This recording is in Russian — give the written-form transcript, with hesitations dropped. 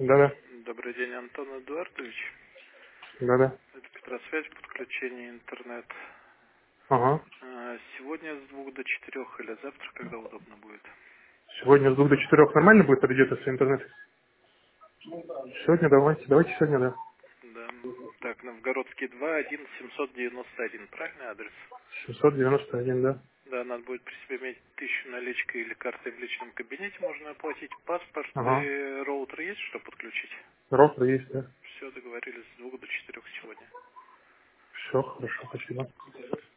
Да-да. Добрый день, Антон Эдуардович. Да-да. Это Петросвязь, подключение интернет. Ага. Сегодня с 2 до 4 или завтра, когда удобно будет? Сегодня с 2 до 4 нормально будет подойдет, если интернет? Сегодня давайте сегодня, да. Да. Так, Новгородский 2, 1 791, правильный адрес? 791, да. Да, надо будет при себе иметь 1000 наличкой или картой в личном кабинете, можно оплатить. Паспорт Ага. и роутер есть, что подключить? Роутер есть, да. Все, договорились с 2 до 4 сегодня. Все, хорошо, спасибо.